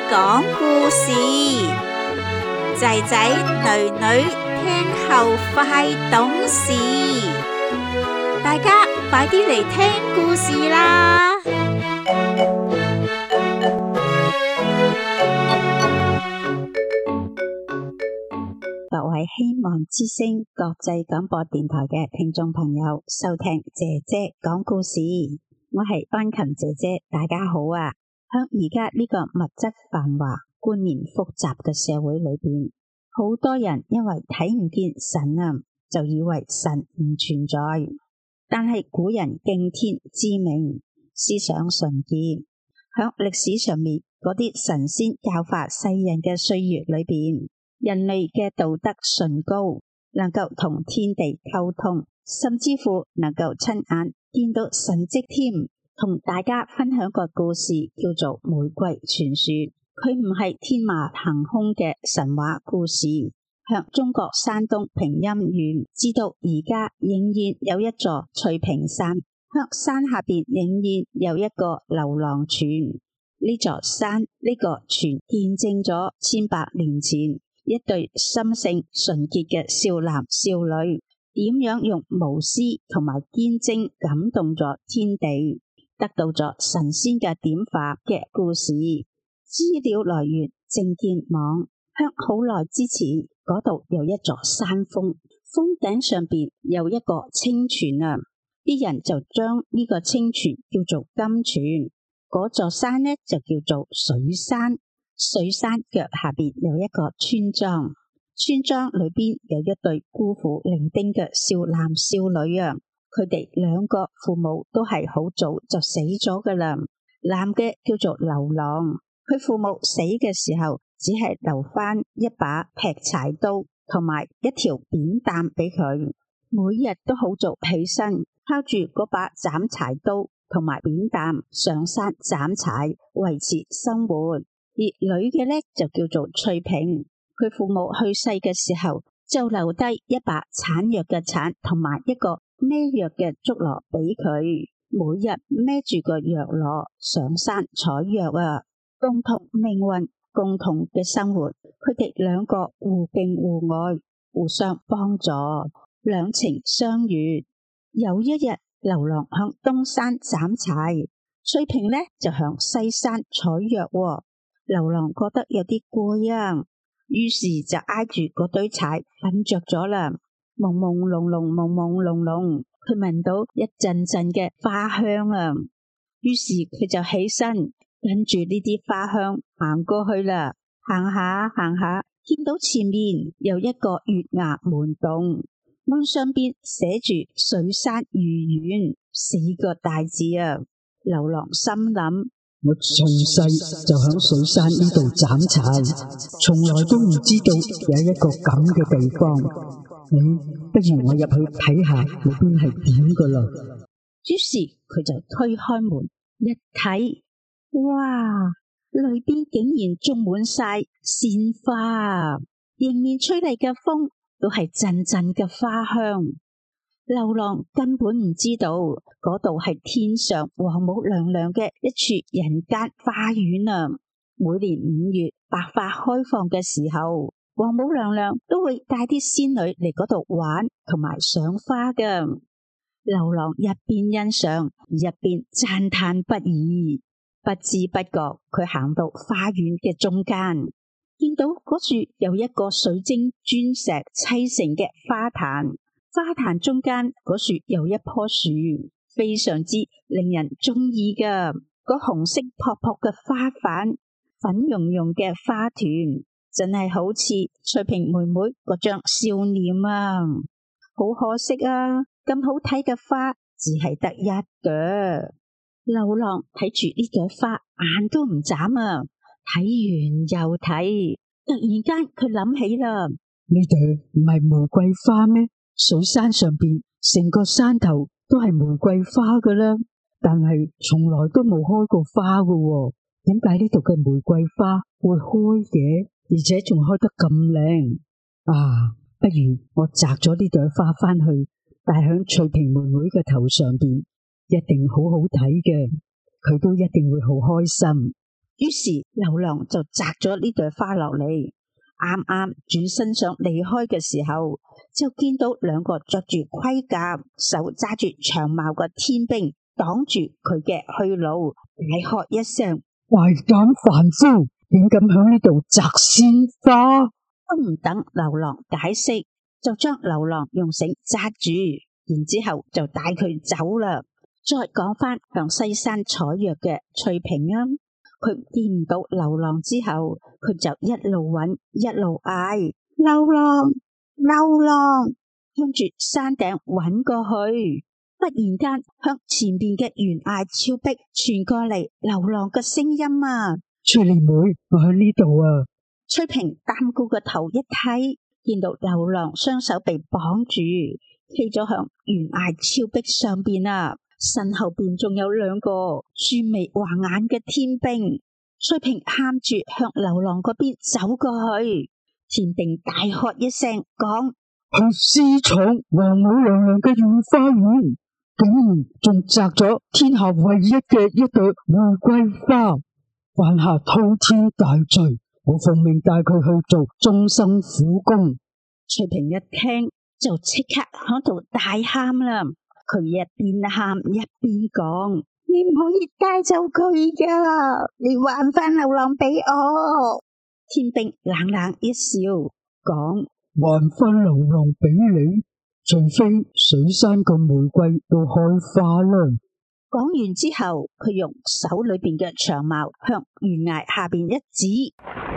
講故事，仔仔女女聽後快懂事，大家快啲嚟聽故事啦！各位希望之聲國際廣播電台嘅聽眾朋友，收聽姐姐講故事，我係安琴姐姐，大家好啊！喺而家呢個物質繁華、觀念複雜嘅社會裏邊，好多人因為睇唔見神啊，就以為神唔存在。但係古人敬天知命，思想純潔，喺歷史上面嗰啲神仙教化世人嘅歲月裏邊，人類嘅道德崇高，能夠同天地溝通，甚至乎能夠親眼見到神蹟添。同大家分享個故事叫做《玫瑰傳說》，佢唔係天馬行空嘅神話故事。向中國山東平陰縣，直到而家仍然有一座翠屏山，向山下邊仍然有一個流浪泉。呢座山，呢個泉見證咗千百年前一對心性純潔嘅少男少女點樣用無私同埋堅貞感動咗天地，得到咗神仙嘅點化嘅故事。資料來源正見網。響好耐之前，嗰度有一座山峰，峰頂上邊有一個清泉啊，啲人就將呢個清泉叫做金泉。嗰座山呢就叫做水山，水山腳下邊有一個村莊，村莊裏邊有一對孤苦伶仃嘅少男少女啊。佢哋兩個父母都係好早就死咗噶啦。男嘅叫做劉郎，佢父母死嘅時候只係留翻一把劈柴刀同埋一條扁擔俾佢，每日都好早起身，靠住嗰把斬柴刀同埋扁擔上山斬柴維持生活。而女嘅呢就叫做翠屏，佢父母去世嘅時候就留低一把鏟藥嘅鏟同埋一個孭藥嘅竹籮俾佢，每日孭住個藥籮上山採藥啊，共同命運，共同嘅生活。佢哋兩個互敬互愛，互相幫助，兩情相悅。有一日，劉郎向東山斬柴，翠屏呢就向西山採藥。劉郎覺得有啲攰啊，於是就挨住嗰堆柴瞓着咗啦。朦朦朧朧，朦朦朧朧，佢聞到一陣陣嘅花香啊，於是佢就起身跟住呢啲花香行過去啦。行下行下，見到前面有一個月牙門洞，門上邊寫住水山御苑4個大字啊。劉郎心諗， 我從細就響水山呢度斬柴，從來都唔知道有一個咁嘅地方。不如我入去睇下裏邊係點噶啦。 於是佢就推開門一睇，哇！裏邊竟然種滿晒鮮花，迎面吹嚟嘅風都係陣陣嘅花香。劉郎根本唔知道嗰度係天上王母娘娘嘅一處人間花園啊！每年5月百花開放嘅時候，王母娘娘都會帶啲仙女嚟嗰度玩同埋賞花嘅。劉郎一邊欣賞，一邊讚嘆不已。不知不覺，佢行到花園嘅中間，見到嗰處有一個水晶磚石砌成嘅花壇，花壇中間嗰處有一棵樹，非常之令人中意噶。個紅色撲撲嘅花瓣，粉溶溶嘅花團，真係好似翠屏妹妹嗰張笑臉啊！好可惜啊，咁好睇嘅花只係得一朵。劉郎睇住呢朵花，眼都唔眨啊！睇完又睇，突然間佢諗起啦， 呢朵唔係玫瑰花咩？水山上邊成個山頭都係玫瑰花噶啦，但係從來都冇開過花噶喎。點解呢度嘅玫瑰花會開嘅？而且仲開得咁靚啊！不如我摘咗呢朵花返去，戴響翠屏妹妹嘅頭上邊，一定好好睇嘅，佢都一定會好開心。 於是劉郎就摘咗呢朵花落嚟，啱啱轉身想離開嘅時候，就見到兩個着住盔甲、手揸住長矛嘅天兵擋住佢嘅去路，大喝一聲： 大膽凡夫，點敢響呢度摘鮮花？ 都唔等劉郎解釋，就將劉郎用繩紮住，然之後就帶佢走啦。再講返向西山採藥嘅翠萍啊，佢見唔到劉郎之後，佢就一路揾一路嗌：劉郎，劉郎，向住山頂揾過去。忽然間向前邊嘅懸崖峭壁傳過嚟劉郎嘅聲音啊！ 翠蓮妹，我喺呢度啊！ 翠萍擔高個頭一睇，見到劉郎雙手被綁住，企咗向懸崖峭壁上邊啊！身後邊仲有兩個豎眉橫眼嘅天兵。翠萍喊住向劉郎嗰邊走過去，田定大喝一聲講： 去私闖王母娘娘嘅御花園，竟然仲摘咗天下唯一嘅一朵玫瑰花，犯下滔天大罪，我奉命帶佢去做終生苦工。 翠萍一聽就即刻喺度大喊啦，佢一邊喊一邊講：你唔可以帶走佢噶，你還返劉郎俾我。天兵冷冷一笑，講： 還返劉郎俾你，除非水山嘅玫瑰都開花啦。 講完之後，佢用手裏邊嘅長矛向懸崖下邊一指，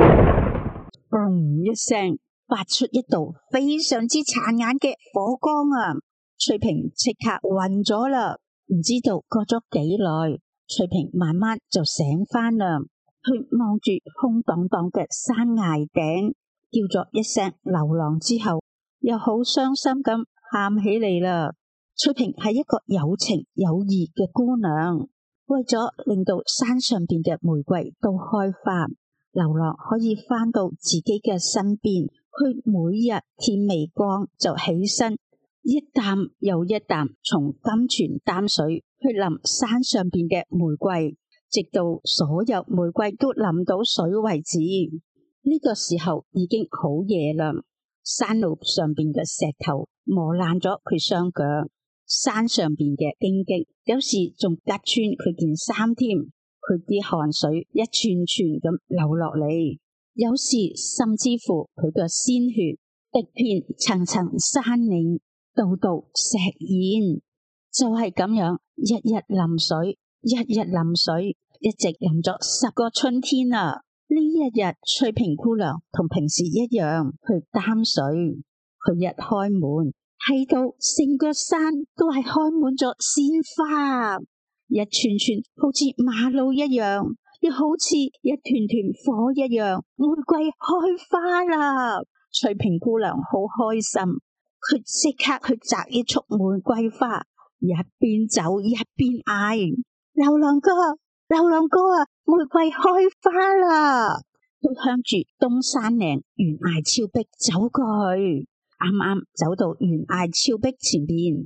嘣一聲，發出一道非常之殘眼嘅火光啊！翠萍即刻暈咗啦，唔知道過咗幾耐，翠萍慢慢就醒返啦。佢望住空蕩蕩嘅山崖頂，叫咗一聲劉郎之後，又好傷心咁喊起嚟啦。翠萍係一個有情有義嘅姑娘，為咗令到山上邊嘅玫瑰都開花，劉郎可以返到自己嘅身邊，佢每日天未光就起身，一擔又一擔從金泉擔水去淋山上邊嘅玫瑰，直到所有玫瑰都淋到水為止。呢個時候已經好夜啦，山路上邊嘅石頭磨爛咗佢雙腳，山上邊嘅荊棘有時仲隔穿佢件衫添，佢啲汗水一串串咁流落嚟，有時甚至乎佢嘅鮮血滴遍層層山嶺，道道石堰，就係咁樣日日淋水，日日淋水，一直淋咗10個春天啊！呢一日，翠萍姑娘同平時一樣去擔水，佢一開門，睇到成個山都係開滿咗鮮花，一串串好似馬路一樣，又好似一團團火一樣，玫瑰開花啦！翠萍姑娘好開心，佢即刻去摘一束玫瑰花，一邊走一邊嗌：劉郎哥，劉郎哥啊，玫瑰開花啦！佢向住東山嶺懸崖峭壁走過去，啱啱走到懸崖峭壁前邊，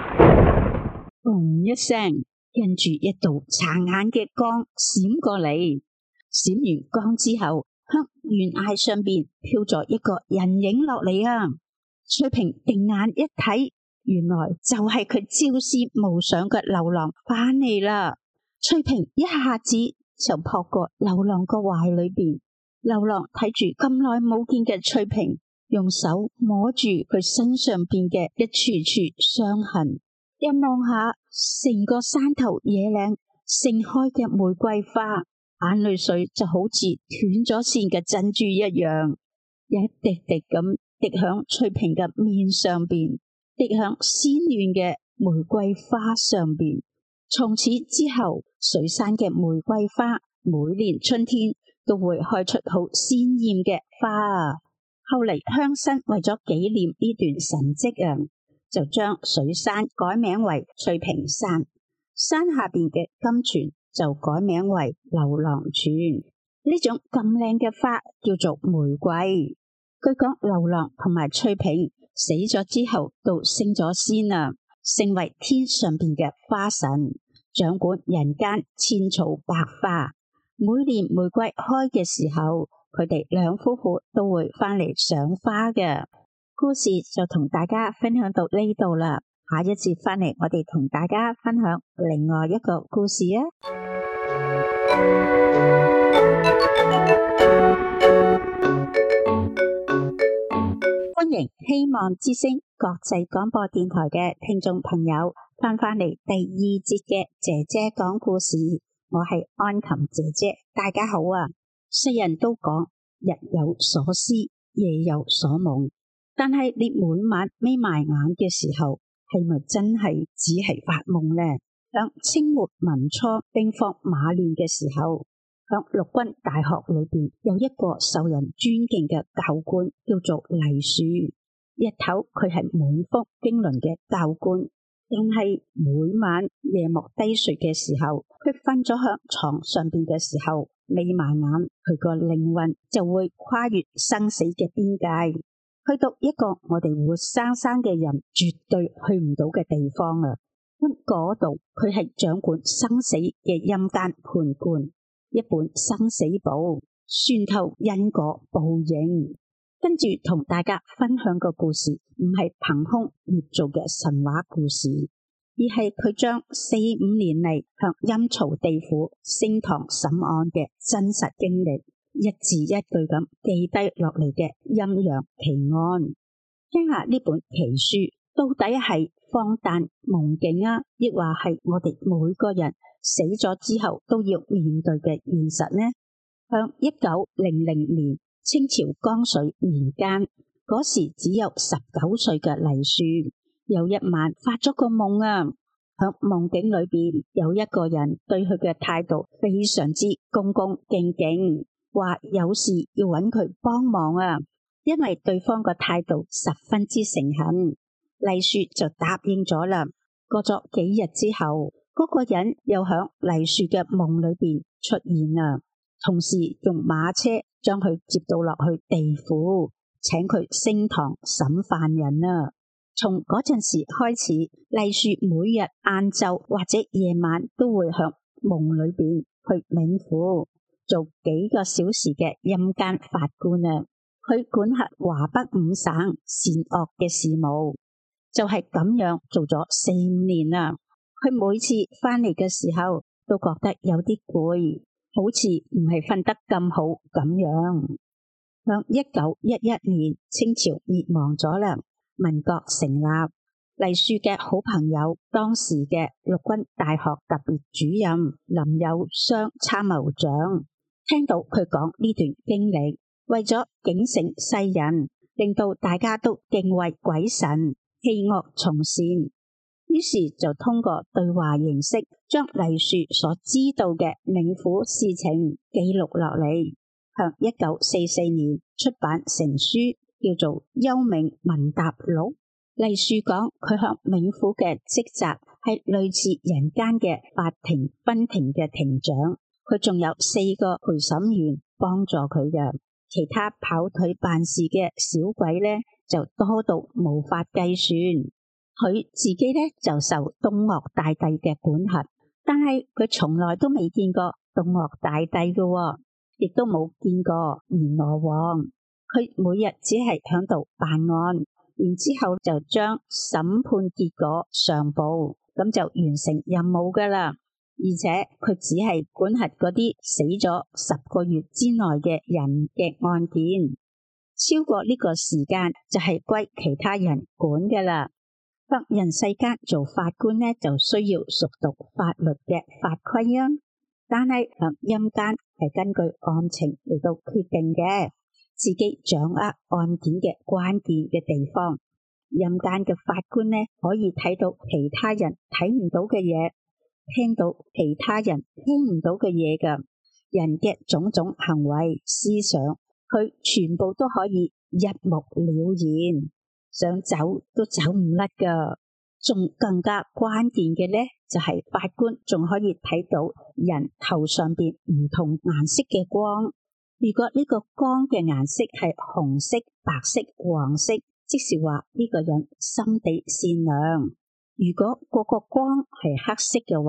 嘣一聲，跟住一道殘眼嘅光閃過嚟，閃完光之後，向懸崖上邊飄咗一個人影落嚟啊！翠萍定眼一睇，原來就係佢朝思暮想嘅劉郎返嚟啦！翠萍一下子就撲過劉郎個懷裏邊，劉郎睇住咁耐冇見嘅翠萍，用手摸住佢身上邊嘅一處處傷痕，一望下成個山頭野嶺盛開嘅玫瑰花，眼淚水就好似斷咗線嘅珍珠一樣，一滴滴咁滴響翠萍嘅面上邊，滴響鮮嫩嘅玫瑰花上邊。從此之後，水山嘅玫瑰花每年春天都會開出好鮮艷嘅花啊！後嚟鄉紳為咗紀念呢段神蹟啊，就將水山改名為翠屏山，山下邊嘅金泉就改名為劉郎泉。呢種咁靚嘅花叫做玫瑰。據講劉郎同埋翠屏死咗之後都升咗仙啊，成為天上邊嘅花神，掌管人間千草百花。 每年玫瑰開嘅時候，佢哋兩夫婦都會返嚟賞花嘅。故事就同大家分享到呢度啦。下一節返嚟，我哋同大家分享另外一個故事啊！歡迎希望之聲國際廣播電台嘅聽眾朋友返嚟第二節嘅姐姐講故事。我係安琴姐姐，大家好啊！世人都講日有所思，夜有所夢，但係你每晚眯埋眼嘅時候，係咪真係只係發夢呢？響清末民初兵荒馬亂嘅時候，響陸軍大學裏邊有一個受人尊敬嘅教官，叫做黎樹。日頭佢係滿腹經綸嘅教官，但係每晚夜幕低垂嘅時候，佢瞓咗響床上邊嘅時候，眯埋眼，佢個靈魂就會跨越生死嘅邊界，去到一個我哋活生生嘅人絕對去唔到嘅地方啊！咁嗰度佢係掌管生死嘅陰間判官，一本生死簿，算透因果報應。跟住同大家分享個故事，唔係憑空捏造嘅神話故事，而係佢將4-5年嚟向陰曹地府升堂審案嘅真實經歷，一字一句咁記低落嚟嘅陰陽奇案。聽下呢本奇書到底係荒誕夢境啊，抑或係我哋每個人死咗之後都要面對嘅現實呢？向1900年清朝光緒年間，嗰時只有19歲嘅黎樹，有一晚發咗個夢啊！響夢境裏邊有一個人對佢嘅態度非常之恭恭敬敬，話有事要揾佢幫忙啊！因為對方個態度十分之誠懇，黎樹就答應咗啦。過咗幾日之後，嗰個人又響黎樹嘅夢裏邊出現啦，同時用馬車將佢接到落去地府，請佢升堂審犯人啊！從嗰陣時開始，黎樹每日晏晝或者夜晚都會向夢裏邊去冥府做幾個小時嘅陰間法官啊！佢管轄華北5省善惡嘅事務，就係咁樣做咗4-5年啦。佢每次翻嚟嘅時候都覺得有啲攰，好似唔係瞓得咁好咁樣。響1911年，清朝滅亡咗啦，民國成立。黎樹嘅好朋友，當時嘅陸軍大學特別主任林有湘參謀長，聽到佢講呢段經歷，為咗警醒世人，令到大家都敬畏鬼神，棄惡從善，於是就通過對話形式，將黎樹所知道嘅冥府事情記錄落嚟，向1944年出版成書，叫做《幽冥問答錄》。黎樹講佢向冥府嘅職責係類似人間嘅法庭分庭嘅庭長，佢仲有4個陪審員幫助佢嘅，其他跑腿辦事嘅小鬼呢，就多到無法計算。佢自己呢，就受東嶽大帝嘅管轄，但係佢從來都未見過東嶽大帝嘅，亦都冇見過閻羅王。佢每日只係響度辦案，然之後就將審判結果上報，咁就完成任務噶啦。而且佢只係管轄嗰啲死咗10個月之內嘅人嘅案件，超過呢個時間就係歸其他人管噶啦。人世間做法官呢，就需要熟讀法律嘅法規啊，但係響陰間係根據案情嚟到決定嘅，自己掌握案件嘅關鍵嘅地方。陰間嘅法官呢，可以睇到其他人睇唔到嘅嘢，聽到其他人聽唔到嘅嘢㗎，人嘅種種行為思想，佢全部都可以一目了然，想走都走唔甩㗎。仲更加關鍵嘅呢，就係法官仲可以睇到人頭上邊唔同顏色嘅光。如果呢個光嘅顏色係紅色、白色、黃色，即是話呢個人心地善良；如果嗰個光係黑色嘅話，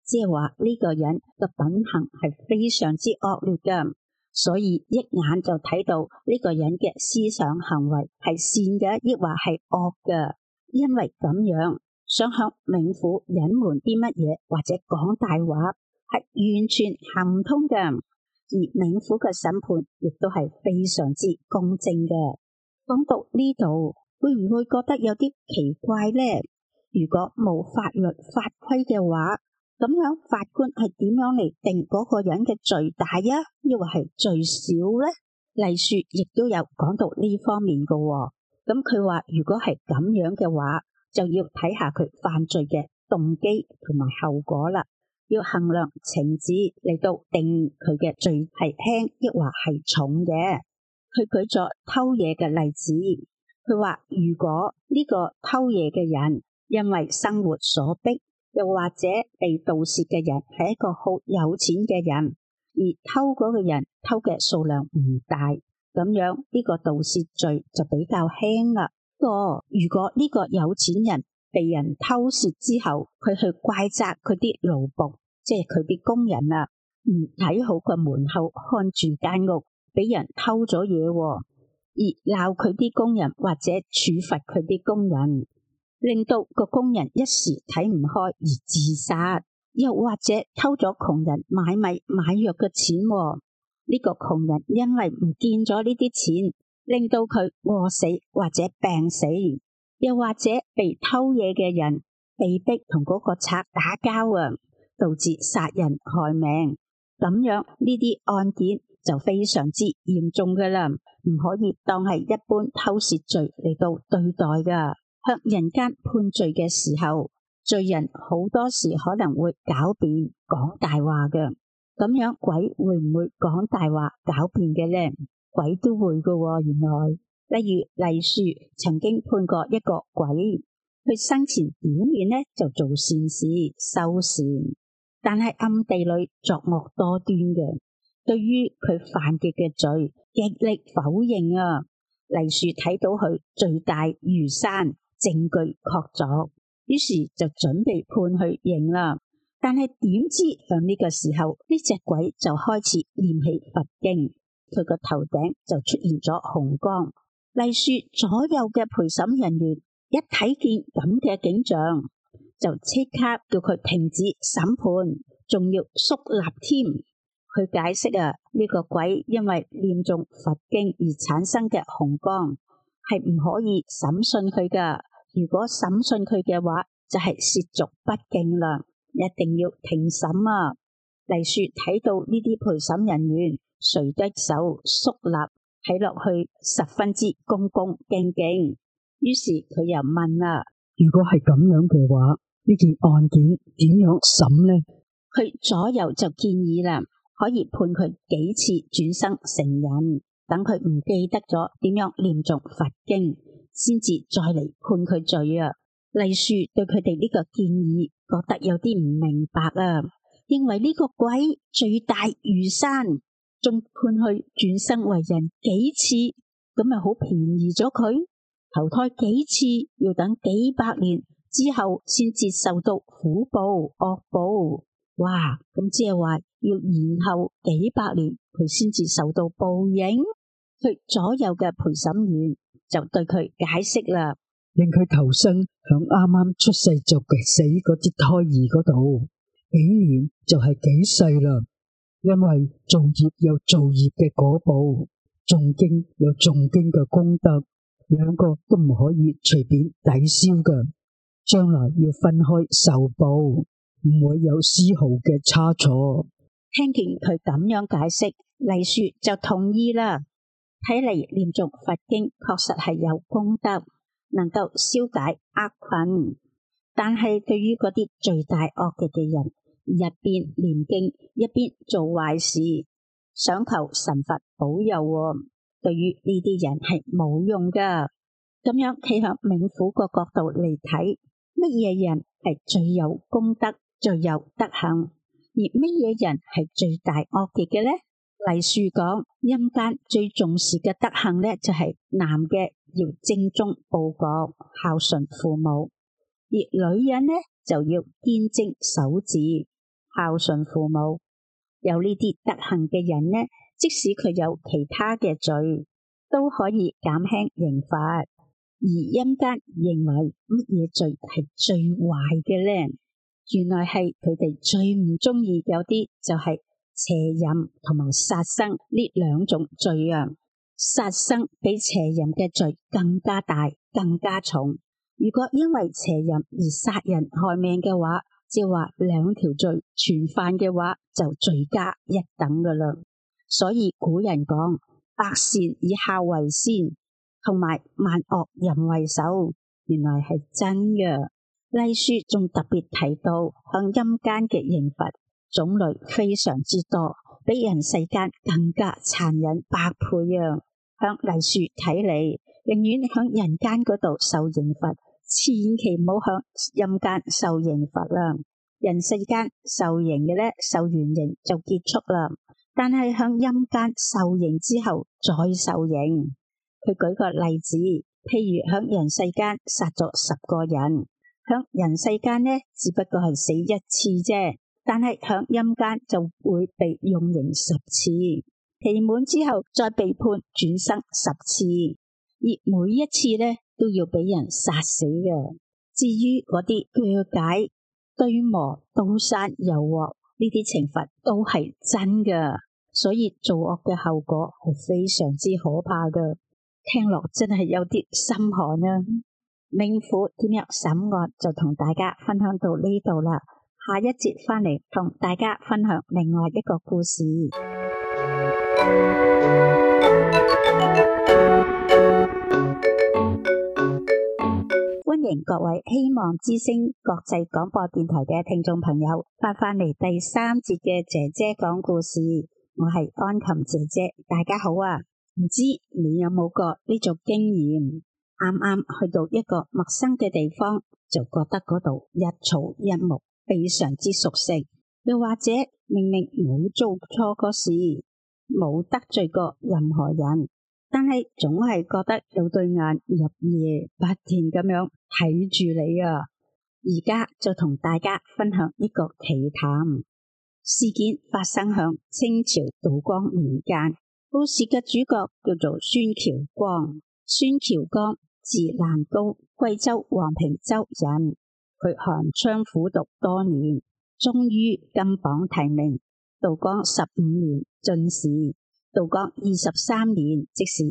即係話呢個人嘅品行係非常之惡劣㗎，所以一眼就睇到呢個人嘅思想行為係善嘅，抑或係惡嘅。因為咁樣想向冥府隱瞞啲乜嘢或者講大話，係完全行唔通㗎。而冥府嘅審判亦都係非常之公正嘅。講到呢度，會唔會覺得有啲奇怪呢？如果冇法律法規嘅話，咁樣法官係點樣嚟定嗰個人嘅罪大啊，抑或係罪小呢？黎樹亦都有講到呢方面嘅喎。咁佢話如果係咁樣嘅話，就要睇下佢犯罪嘅動機同埋後果啦，要衡量情節嚟到定佢嘅罪係輕抑或係重嘅。佢舉咗偷嘢嘅例子，佢話如果呢個偷嘢嘅人因為生活所迫，又或者被盜竊嘅人係一個好有錢嘅人，而偷嗰個人偷嘅數量唔大，咁樣呢個盜竊罪就比較輕啦。如果呢個有錢人被人偷竊之後，佢去怪責佢啲奴僕，即係佢啲工人啊，唔睇好個門口看住間屋，俾人偷咗嘢，而鬧佢啲工人或者處罰佢啲工人，令到個工人一時睇唔開而自殺，又或者偷咗窮人買米買藥嘅錢，呢個窮人因為唔見咗呢啲錢，令到佢餓死或者病死，又或者被偷嘢嘅人被逼同嗰個賊打交啊，導致殺人害命，咁樣呢啲案件就非常之嚴重噶啦，唔可以當係一般偷竊罪嚟到對待噶。向人間判罪嘅時候，罪人好多時可能會狡辯講大話嘅，咁樣鬼會唔會講大話狡辯嘅呢？鬼都會噶喎，原來。例如黎樹曾經判過一個鬼，佢生前表面呢就做善事修善，但係暗地裏作惡多端嘅，對於佢犯嘅罪極力否認啊。黎樹睇到佢罪大如山，證據確鑿，於是就準備判佢刑啦。但係點知響呢個時候，呢隻鬼就開始念起佛經，佢個頭頂就出現咗紅光。黎樹左右嘅陪審人員一睇見咁嘅景象，就即刻叫佢停止審判，仲要肅立添。佢解釋呢個鬼因為念誦佛經而產生嘅紅光係唔可以審訊佢噶，如果審訊佢嘅話就係褻瀆不敬啦，一定要停審啊。黎樹睇到呢啲陪審人員垂低手肅立睇落去十分之恭恭敬敬，於是佢又問啦： 如果係咁樣嘅話，呢件案件點樣審呢？ 佢左右就建議啦，可以判佢幾次轉生成人，等佢唔記得咗點樣念誦佛經，先至再嚟判佢罪啊。黎樹對佢哋呢個建議覺得有啲唔明白啊，認為呢個鬼罪大如山，仲判佢轉生為人幾次，咁咪好便宜咗佢？投胎幾次要等幾百年之後先至受到苦報惡報，哇！咁即係話要延後幾百年佢先至受到報應。佢左右嘅陪審員就對佢解釋啦， 令佢投生響啱啱出世就死嗰啲胎兒嗰度，幾年就係幾世啦。因為造業有造業嘅果報，誦經有誦經嘅功德，兩個都唔可以隨便抵消嘅，將來要分開受報，唔會有絲毫嘅差錯。 聽見佢咁樣解釋，黎樹就同意啦。睇嚟念誦佛經確實係有功德，能夠消解厄困，但係對於嗰啲罪大惡極嘅人，一邊念經一邊做壞事，想求神佛保佑，對於呢啲人係冇用噶。咁樣企向冥府個角度嚟睇，乜嘢人係最有功德、最有德行，而乜嘢人係最大惡極嘅呢？黎樹講，陰間最重視嘅德行呢，就係男嘅要精忠報國、孝順父母，而女人呢就要堅貞守節。 孝順父母。有呢啲德行嘅人呢，即使佢有其他嘅罪，都可以減輕刑罰。而陰間認為乜嘢罪係最壞嘅呢？原來係佢哋最唔中意有啲就係邪淫同埋殺生呢兩種罪啊。殺生比邪淫嘅罪更加大，更加重。如果因為邪淫而殺人害命嘅話，即係話兩條罪全犯嘅話，就罪加一等噶啦。所以古人講百善以孝為先，同埋萬惡淫為首，原來係真嘅。禮書仲特別提到向陰間嘅刑罰種類非常之多，比人世間更加殘忍百倍啊！向禮書睇嚟，寧願響人間嗰度受刑罰，千祈唔好響陰間受刑罰啦。人世間受刑嘅呢，受完刑就結束啦，但係響陰間受刑之後再受刑。佢舉個例子，譬如響人世間殺咗10個人，響人世間呢只不過係死一次啫，但係響陰間就會被用刑10次，期滿之後再被判轉生10次，而每一次呢都要俾人殺死嘅。至於嗰啲鋸解、堆磨、刀山、油鑊呢啲懲罰都係真嘅，所以做惡嘅後果係非常之可怕嘅。聽落真係有啲心寒啊！冥府點樣審案就同大家分享到呢度啦，下一節返嚟同大家分享另外一個故事。歡迎各位希望之聲國際廣播電台嘅聽眾朋友返嚟第3節嘅姐姐講故事，我係安琴姐姐，大家好啊！唔知你有冇過呢種經驗？啱啱去到一個陌生嘅地方，就覺得嗰度一草一木，非常之熟悉。又或者明明冇做錯過事，冇得罪過任何人，但係總係覺得有對眼入夜不停咁樣睇住你啊！而家就同大家分享一個奇談。事件發生響清朝道光年間。故事嘅主角叫做孫喬光。孫喬光字蘭高，貴州黃平州人。佢寒窗苦讀多年，終於金榜題名。道光15年進士，道光23年，即是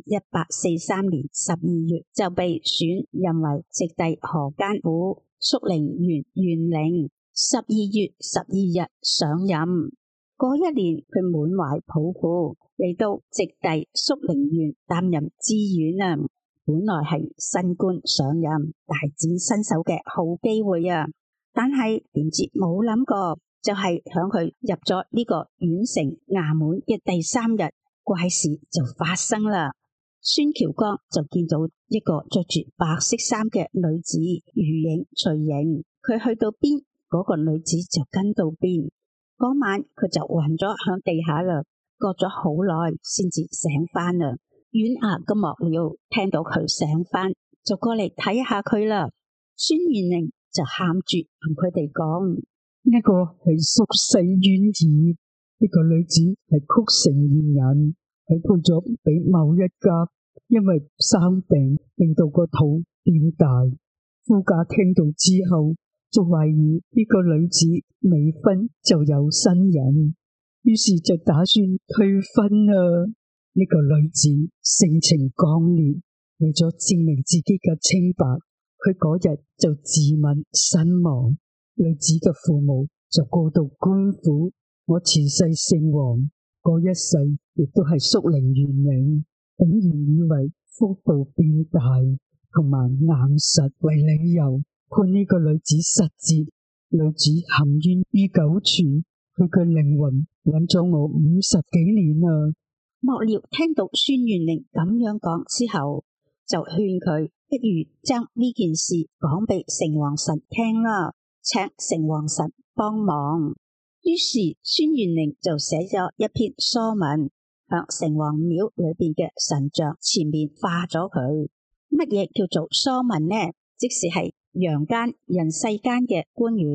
1843年12月，就被選任為直隸河間府肅寧縣縣令。12月12日上任。嗰一年，佢滿懷抱負嚟到直隸肅寧縣擔任知縣啊！本來係新官上任大展身手嘅好機會啊！但係點知冇諗過，就係響佢入咗呢個縣城衙門嘅第3日，怪事就發生啦。孫喬光就見到一個着住白色衫嘅女子如影隨形，佢去到邊，嗰個女子就跟到邊。嗰晚佢就暈咗響地下啦，過咗好耐先至醒翻啦。縣衙嘅幕僚聽到佢醒翻，就過嚟睇下佢啦。孫縣令就喊住同佢哋講： 呢個係屬世縣兒，呢個女子係曲城縣人，係判咗俾某一家，因為生病令到個肚變大。夫家聽到之後，就懷疑呢個女子未婚就有新人，於是就打算退婚啊！呢個女子性情剛烈，為咗證明自己嘅清白，佢嗰日就自刎身亡。女子嘅父母就過到官府，我前世姓黃，嗰一世亦都係肅寧縣令，竟然以為腹部變大同埋硬實為理由，判呢個女子失節。女子含冤於九泉，佢嘅靈魂揾咗我50幾年啦。 幕僚聽到孫縣令咁樣講之後，就勸佢不如將呢件事講俾城隍神聽啦，請城隍神幫忙。於是孫縣令就寫咗一篇疏文，向城隍廟裏邊嘅神像前面化咗佢。乜嘢叫做疏文呢？即是係陽間人世間嘅官員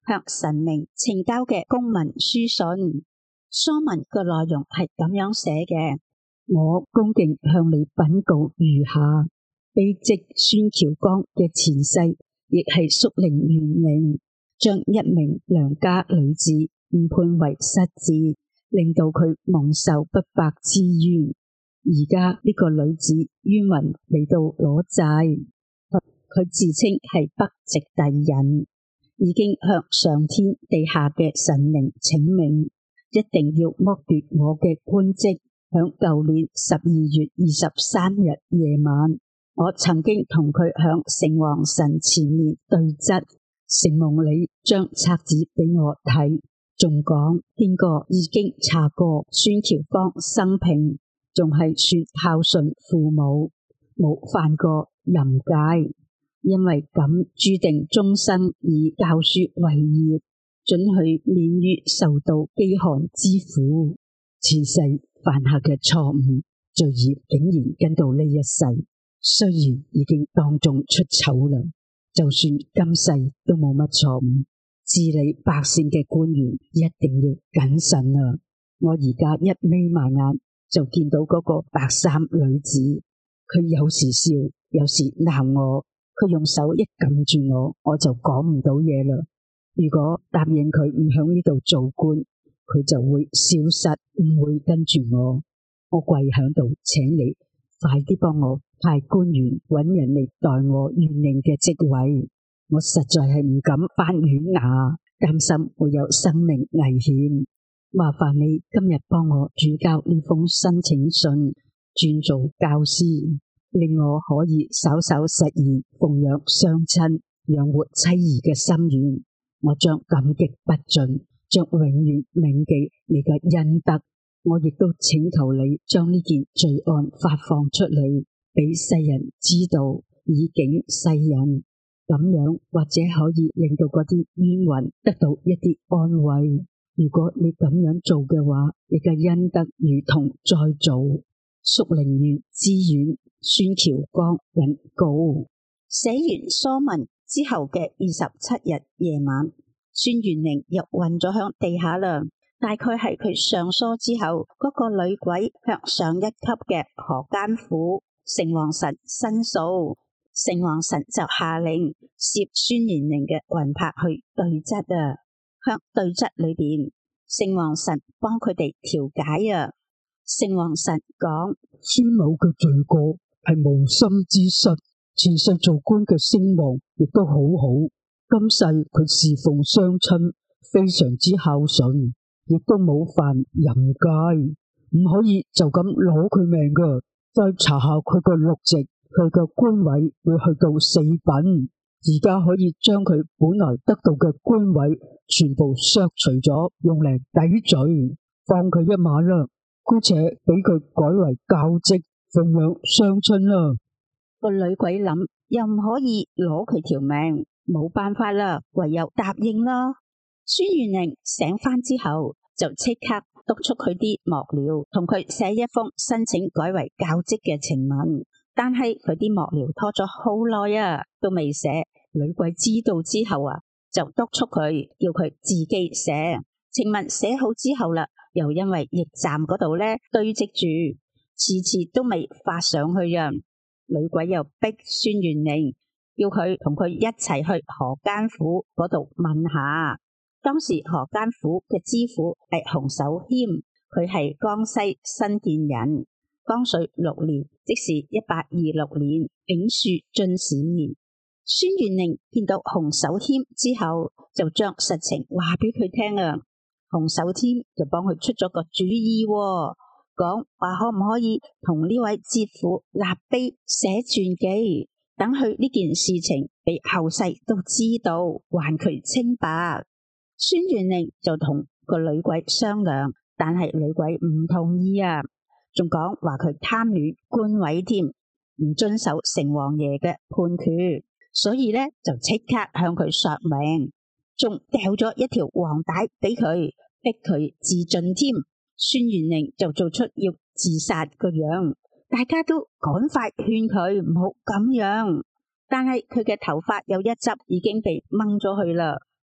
向神明呈交嘅公文書信。書文嘅內容係咁樣寫嘅： 我恭敬向你稟告如下：卑職孫喬光嘅前世亦係宿靈元靈，將一名良家女子誤判為失子，令到佢蒙受不白之冤。而家呢個女子冤魂嚟到攞債，佢自稱係北籍第人，已經向上天地下嘅神明請命，一定要剝奪我嘅官職。響舊年12月23日夜晚，我曾經同佢響城隍神前面對質，承蒙你將冊子俾我睇，仲講經過已經查過孫喬光生平，仲係算孝順父母，冇犯過淫戒。因為咁注定終身以教書為業，准許免於受到飢寒之苦。前世犯下嘅錯誤罪孽竟然跟到呢一世，雖然已經當眾出醜啦，就算今世都冇乜錯誤。治理百姓嘅官員一定要謹慎啊！我而家一眯埋眼就見到嗰個白衫女子，佢有時笑，有時鬧我。佢用手一撳住我就講唔到嘢啦。如果答應佢唔響呢度做官，佢就會消失，唔會跟住我。我跪響度，請你快啲幫我派官員揾人嚟代我元靈嘅職位。我實在係唔敢翻縣衙，擔心會有生命危險。麻煩你今日幫我轉交呢封申請信，轉做教師，令我可以稍稍實現奉養雙親、養活妻兒嘅心願。我將感激不盡，將永遠銘記你嘅恩德。我亦都請求你將呢件罪案發放出嚟，俾世人知道，以警世人。咁樣或者可以令到嗰啲冤魂得到一啲安慰。如果你咁樣做嘅話，你嘅恩德如同再造。宿靈縣知縣孫喬光引告。 寫完書文之後嘅27日夜晚，孫元靈又暈咗響地下啦。大概係佢上書之後，嗰個女鬼向上一級嘅河間府城隍神申訴，城隍神就下令攝孫元靈嘅魂魄去對質啊。向對質裏邊，城隍神幫佢哋調解啊。城隍神講： 孫某嘅罪過係無心之失，前世做官嘅聲望亦都好好，今世佢侍奉雙親，非常之孝順，亦都冇犯淫戒，唔可以就咁攞佢命噶。再查下佢嘅祿籍，佢嘅官位會去到4品，而家可以將佢本來得到嘅官位全部削除咗，用嚟抵罪，放佢一馬啦。姑且俾佢改為教職，奉養雙親啦。 個女鬼諗，又唔可以攞佢條命，冇辦法啦，唯有答應啦。孫元靈醒翻之後，就即刻督促佢啲幕僚同佢寫一封申請改為教職嘅呈文，但係佢啲幕僚拖咗好耐啊，都未寫。女鬼知道之後啊，就督促佢，叫佢自己寫。呈文寫好之後啦，又因為驛站嗰度咧堆積住，遲遲都未發上去啊。女鬼又逼孫元靈，要佢同佢一齊去河間府嗰度問下。當時河間府嘅知府係洪守謙，佢係江西新店人，光緒6年，即是1826年丙戌進士。孫元靈見到洪守謙之後，就將實情話俾佢聽啊。洪守謙就幫佢出咗個主意，講話可唔可以同呢位節婦立碑寫傳記，等佢呢件事情俾後世都知道，還佢清白。孫元靈就同個女鬼商量，但係女鬼唔同意啊，仲講話佢貪戀官位添，唔遵守城隍爺嘅判決，所以呢就即刻向佢索命，仲掉咗一條黃帶俾佢，逼佢自盡添。孫元靈就做出要自殺個樣，大家都趕快勸佢唔好咁樣，但係佢嘅頭髮有一執已經被掹咗去啦。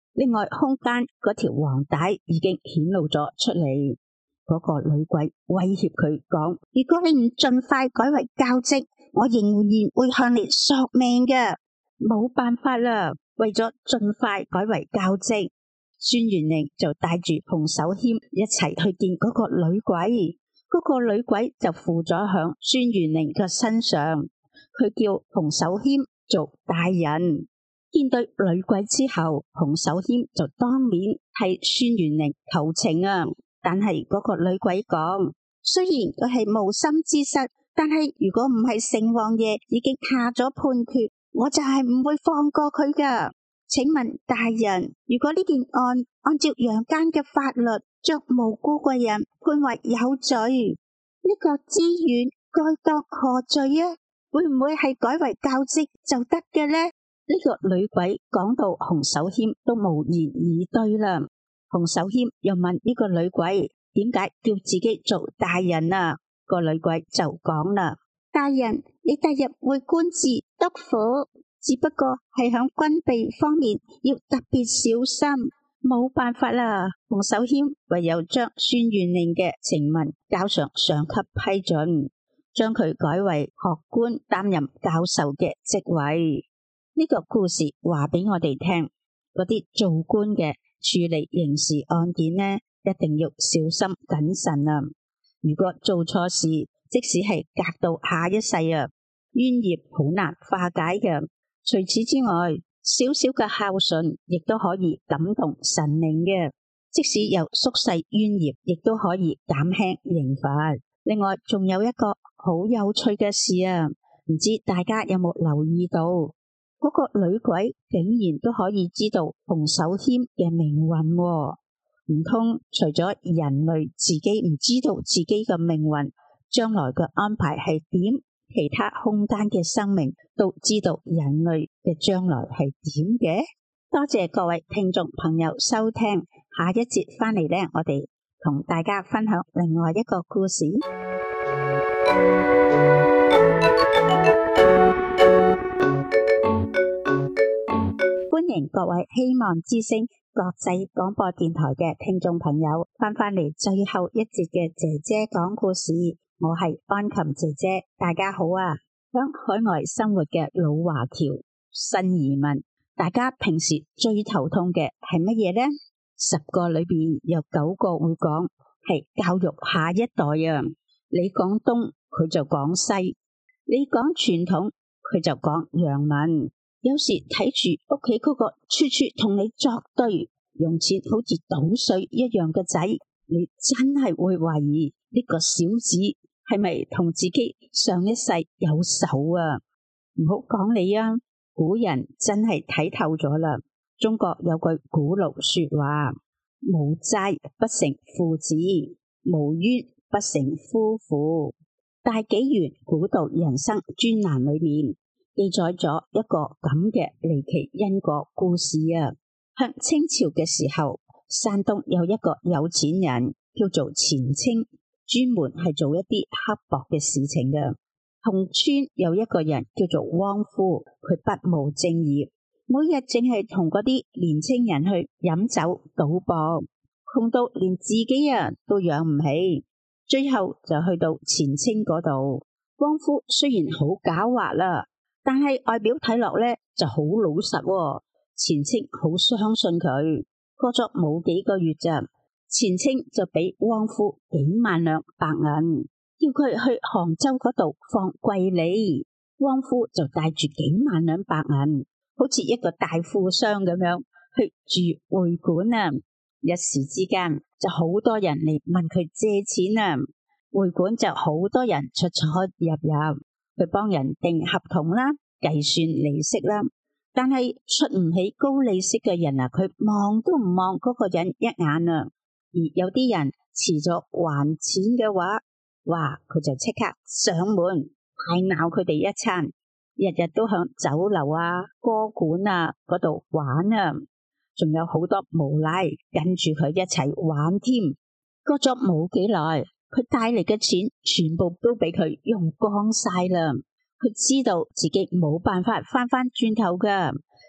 另外，空間嗰條黃帶已經顯露咗出嚟。嗰個女鬼威脅佢講：如果你唔盡快改為教職，我仍然會向你索命嘅。冇辦法啦，為咗盡快改為教職，孫元齡就帶住洪守謙一齊去見嗰個女鬼。嗰個女鬼就附咗響孫元齡嘅身上，佢叫洪守謙做大人。見到女鬼之後，洪守謙就當面替孫元齡求情啊！但係嗰個女鬼講，雖然佢係無心之失，但係如果唔係城隍爺已經下咗判決，我就係唔會放過佢噶。請問大人，如果呢件案按照陽間嘅法律，將無辜嘅人判為有罪，呢個知縣該當何罪啊？會唔會係改為教職就得嘅呢？呢個女鬼講到洪守謙都無言以對啦。洪守謙又問呢個女鬼點解叫自己做大人啊？個女鬼就講啦：大人，你第日會官至督府，只不過係響軍備方面要特別小心。冇辦法啦，洪守謙唯有將孫元齡嘅呈文交上上級批准，將佢改為學官，擔任教授嘅職位。呢個故事話俾我哋聽，嗰啲做官嘅處理刑事案件呢，一定要小心謹慎啊！如果做錯事，即使係隔到下一世啊，冤孽好難化解嘅。除此之外，少少嘅孝順亦都可以感動神靈嘅，即使有宿世冤孽，亦都可以減輕刑罰。另外，仲有一個好有趣嘅事啊，唔知大家有冇留意到？嗰個女鬼竟然都可以知道洪守謙嘅命運喎，唔通除咗人類自己唔知道自己嘅命運，將來嘅安排係點？其他空間嘅生命都知道人類嘅將來係點嘅？多謝各位聽眾朋友收聽，下一節翻嚟呢，我哋同大家分享另外一個故事。歡迎各位希望之聲國際廣播電台嘅聽眾朋友翻嚟最後一節嘅姐姐講故事，我係安琴姐姐，大家好啊！響海外生活嘅老華僑新移民，大家平時最頭痛嘅係乜嘢呢？10個裏邊有9個會講係教育下一代啊！你講東，佢就講西；你講傳統，佢就講洋文。有時睇住屋企嗰個處處同你作對，用錢好似倒水一樣嘅仔，你真係會懷疑呢個小子係咪同自己上一世有仇啊？唔好講你啊，古人真係睇透咗啦。中國有句古老說話：無債不成父子，無冤不成夫婦。大紀元古道人生專欄裏面記載咗一個咁嘅離奇因果故事啊！喺清朝嘅時候，山東有一個有錢人叫做錢清，專門係做一啲刻薄嘅事情嘅。同村有一個人叫做汪夫，佢不務正業，每日淨係同嗰啲年青人去飲酒賭博，窮到連自己都養唔起，最後就去到錢清嗰度。汪夫雖然好狡猾啦，但係外表睇落咧就好老實喎。錢清好相信佢，過咗冇幾個月咋，錢清就俾汪夫幾萬兩白銀，叫佢去杭州嗰度放貴利。汪夫就帶住幾萬兩白銀，好似一個大富商咁樣去住會館啊！一時之間就好多人嚟問佢借錢啊！會館就好多人出出入入，佢幫人訂合同啦，計算利息啦。但係出唔起高利息嘅人啊，佢望都唔望嗰個人一眼啊。而有啲人遲咗還錢嘅話，哇，佢就即刻上門大鬧佢哋一餐，日日都響酒樓啊、歌館啊嗰度玩啊，仲有好多無賴跟住佢一齊玩添。過咗冇幾耐，佢帶嚟嘅錢全部都俾佢用光晒啦。佢知道自己冇辦法翻轉頭噶，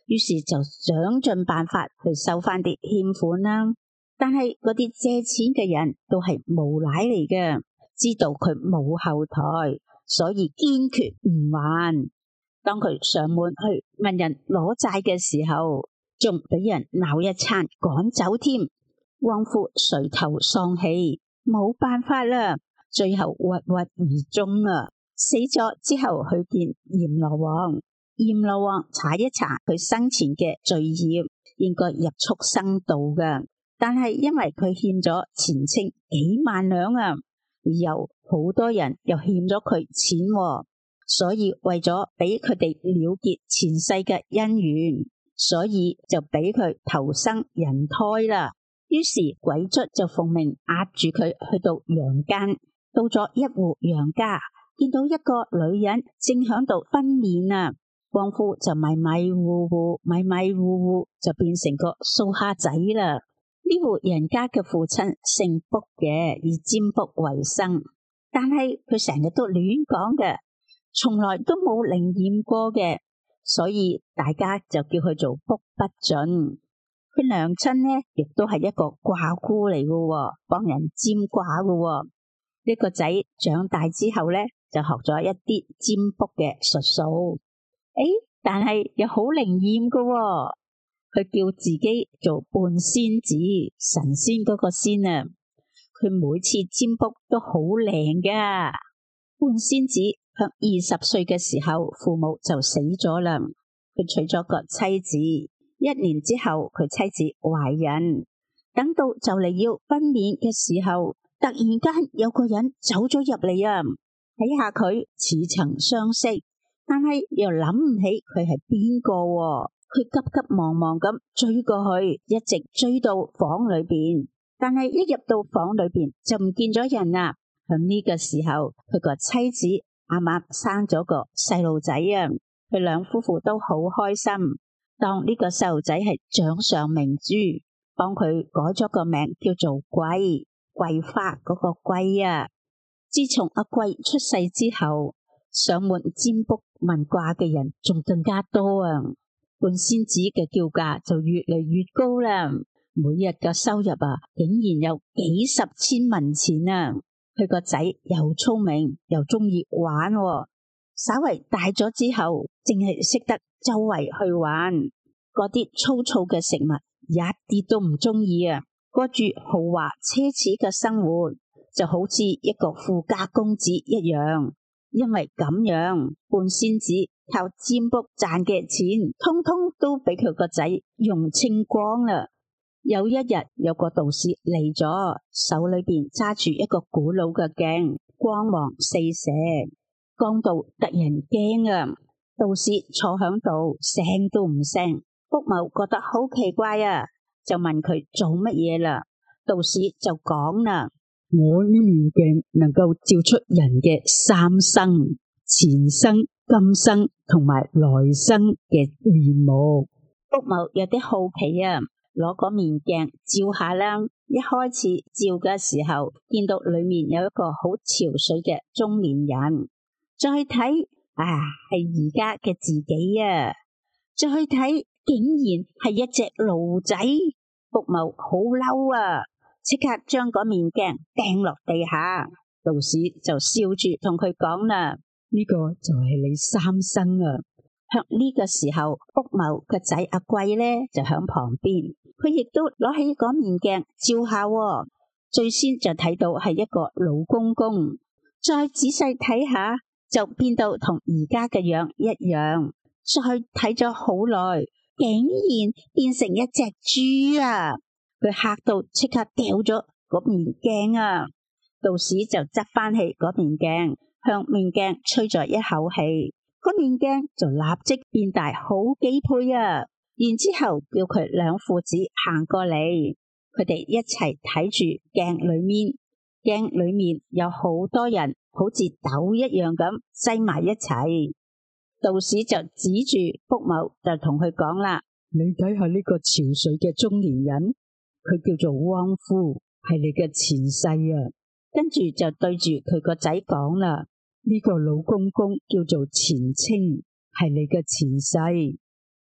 於是就想盡辦法去收翻啲欠款啦。但係嗰啲借錢嘅人都係無賴嚟嘅，知道佢冇後台，所以堅決唔還。當佢上門去問人攞債嘅時候，仲俾人鬧一餐趕走添。旺夫垂頭喪氣，冇辦法啦，最後鬱鬱而終啦。死咗之後去見閻羅王，閻羅王查一查佢生前嘅罪業，應該入畜生道嘅，但係因為佢欠咗前清幾萬兩啊，而有好多人又欠咗佢錢喎，所以為咗俾佢哋了結前世嘅因緣，所以就俾佢投生人胎啦。於是鬼卒就奉命押住佢去到陽間，到咗一戶陽家，見到一個女人正響度分娩啊，旺夫就迷迷糊糊就變成個蘇蝦仔啦。呢戶人家嘅父親姓卜嘅，以占卜為生，但係佢成日都亂講嘅，從來都冇靈驗過嘅，所以大家就叫佢做卜不準。佢娘親呢，亦都係一個卦姑嚟嘅，幫人占卦嘅。呢個仔長大之後呢，就學咗一啲占卜嘅術數，但係又好靈驗嘅。佢叫自己做半仙子，神仙嗰個仙啊。佢每次占卜都好靈噶。半仙子響20歲嘅時候，父母就死咗啦。佢娶咗個妻子，1年之後佢妻子懷孕，等到就嚟要分娩嘅時候，突然間有個人走咗入嚟啊！睇下佢似曾相識，但係又諗唔起佢係邊個。佢急急忙忙咁追過去，一直追到房裏邊，但係一入到房裏邊就唔見咗人啦。喺呢個時候，佢個妻子啱啱生咗個細路仔啊！佢兩夫婦都好開心，當呢個細路仔係掌上明珠，幫佢改咗個名叫做桂，桂花嗰個桂啊！自從阿桂出世之後，上門占卜問卦嘅人仲更加多啊！半仙子嘅叫價就越嚟越高啦，每日嘅收入啊，竟然有幾十千文錢啊！佢個仔又聰明又中意玩，稍為大咗之後，淨係識得周圍去玩，嗰啲粗糙嘅食物一啲都唔中意啊！過住豪華奢侈嘅生活，就好似一個富家公子一樣。因為咁樣，半仙子靠占卜賺嘅錢，通通都俾佢個仔用清光啦。有一日，有個道士嚟咗，手裏邊揸住一個古老嘅鏡，光芒四射，光到得人驚啊！道士坐響度，聲都唔聲。卜某覺得好奇怪啊，就問佢做乜嘢啦。道士就講啦： 我呢面鏡能夠照出人嘅三生、前生、今生同埋來生嘅面目。 卜某有啲好奇啊，攞嗰面鏡照下啦。一開始照嘅時候，見到裏面有一個好憔悴嘅中年人。再睇係而家嘅自己啊！再睇竟然係一隻驢仔。卜某好嬲啊！即刻將嗰面鏡掟落地下，道士就笑住同佢講啦： 呢個就係你三生啊！ 響呢個時候，卜某個仔阿貴呢就響旁邊，佢亦都攞起嗰面鏡照下，最先就睇到係一個老公公，再仔細睇下就變到同而家嘅樣一樣，再睇咗好耐，竟然變成一隻豬啊！佢嚇到即刻掉咗嗰面鏡啊！道士就執翻起嗰面鏡，向面鏡吹咗一口氣，嗰面鏡就立即變大好幾倍啊！然之後叫佢兩父子行過嚟，佢哋一齊睇住鏡裏面，鏡裏面有好多人，好似豆一樣咁擠埋一齊。道士就指住卜某就同佢講啦： 你睇下呢個憔悴嘅中年人。佢叫做旺夫，係你嘅前世啊！ 跟住就對住佢個仔講啦： 呢個老公公叫做前清，係你嘅前世。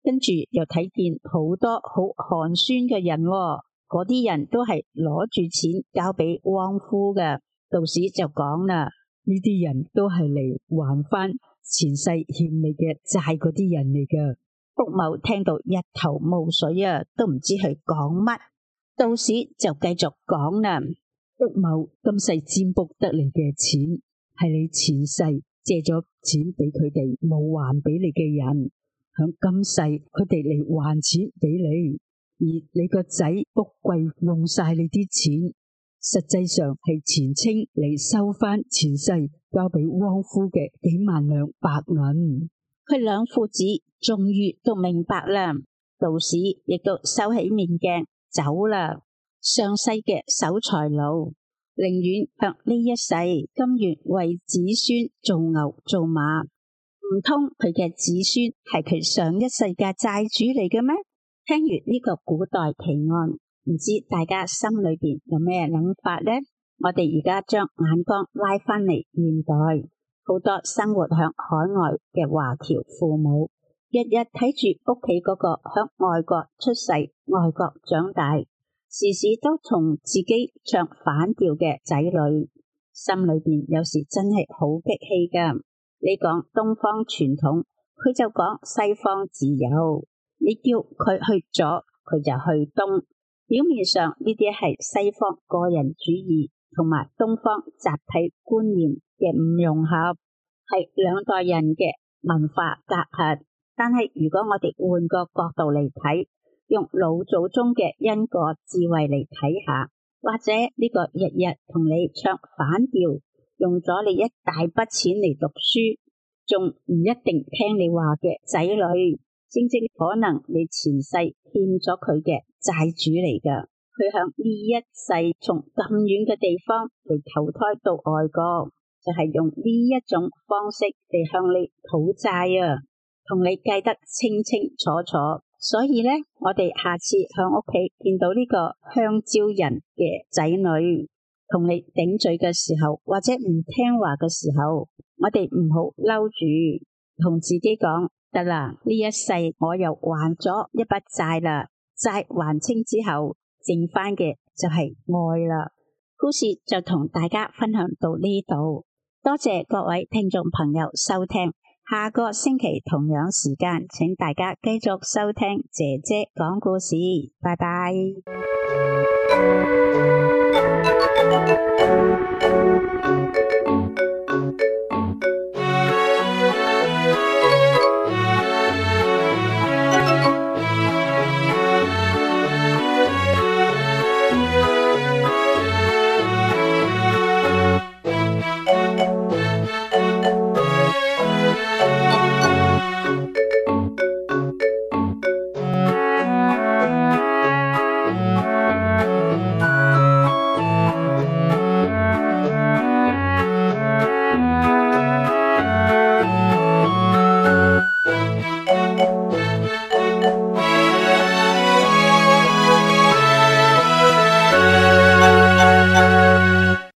跟住又睇見好多好寒酸嘅人喎，嗰啲人都係攞住錢交俾汪夫嘅。道士就講啦， 呢啲人都係嚟還翻前世欠你嘅債嗰啲人嚟噶。 卜某聽到一頭霧水啊，都唔知佢講乜。道士就繼續講啦， 卜某今世占卜得嚟嘅錢，係你前世借咗錢俾佢哋冇還俾你嘅人，響今世佢哋嚟還錢俾你，而你個仔卜貴用晒你啲錢，實際上係前清嚟收翻前世交俾汪夫嘅幾萬兩白銀。 佢兩父子終於都明白啦，道士亦都收起面鏡走啦。上世嘅守財奴寧願向呢一世甘願為子孫做牛做馬，唔通佢嘅子孫係佢上一世嘅債主嚟嘅咩？聽完呢個古代奇案，唔知大家心裏邊有咩諗法呢？我哋而家將眼光拉返嚟現代。好多生活響海外嘅華僑父母，日日睇住屋企嗰個響外國出世、外國長大，時時都同自己唱反調嘅仔女，心裏邊有時真係好激氣㗎。你講東方傳統，佢就講西方自由；你叫佢去左，佢就去東。表面上呢啲係西方個人主義同埋東方集體觀念嘅唔融合，係兩代人嘅文化隔閡。但係如果我哋換個角度嚟睇，用老祖宗嘅因果智慧嚟睇下，或者呢個日日同你唱反調，用咗你一大筆錢嚟讀書，仲唔一定聽你話嘅仔女，正正可能你前世欠咗佢嘅債主嚟㗎。佢響呢一世從咁遠嘅地方嚟投胎到外國，就係用呢一種方式嚟向你討債啊，同你計得清清楚楚。所以呢，我哋下次響屋企見到呢個香蕉人嘅仔女同你頂嘴嘅時候，或者唔聽話嘅時候，我哋唔好嬲住，同自己講得啦，呢一世我又還咗一筆債啦，債還清之後，剩翻嘅就係愛啦。故事就同大家分享到呢度，多謝各位聽眾朋友收聽。下個星期同樣時間，請大家繼續收聽姐姐講故事，拜拜。